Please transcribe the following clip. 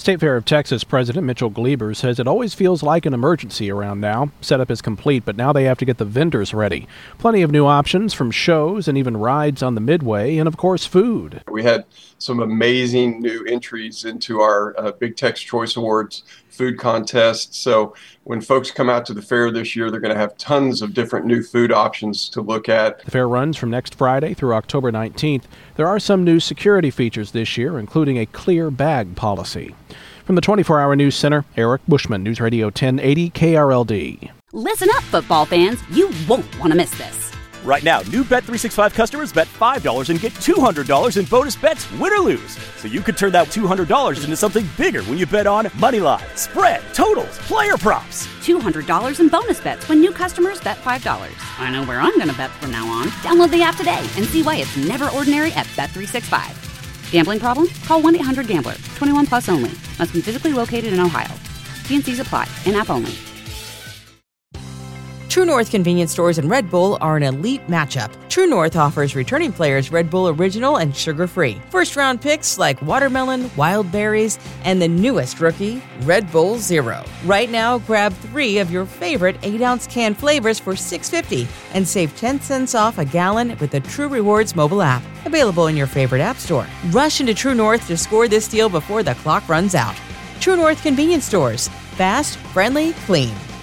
State Fair of Texas President Mitchell Gleber says it always feels like an emergency around now. Setup is complete, but now they have to get the vendors ready. Plenty of new options from shows and even rides on the Midway, and of course food. We had some amazing new entries into our Big Tex Choice Awards food contest. So when folks come out to the fair this year, they're going to have tons of different new food options to look at. The fair runs from next Friday through October 19th. There are some new security features this year, including a clear bag policy. From the 24-Hour News Center, Eric Bushman, News Radio 1080 KRLD. Listen up, football fans. You won't want to miss this. Right now, new Bet365 customers bet $5 and get $200 in bonus bets, win or lose. So you could turn that $200 into something bigger when you bet on money line, spread, totals, player props. $200 in bonus bets when new customers bet $5. I know where I'm going to bet from now on. Download the app today and see why it's never ordinary at Bet365. Gambling problem? Call 1-800-GAMBLER. 21 plus only. Must be physically located in Ohio. T&Cs apply. In-app only. True North convenience stores and Red Bull are an elite matchup. True North offers returning players Red Bull Original and sugar-free. First-round picks like watermelon, wild berries, and the newest rookie, Red Bull Zero. Right now, grab 3 of your favorite 8-ounce can flavors for $6.50 and save 10 cents off a gallon with the True Rewards mobile app. Available in your favorite app store. Rush into True North to score this deal before the clock runs out. True North convenience stores. Fast, friendly, clean.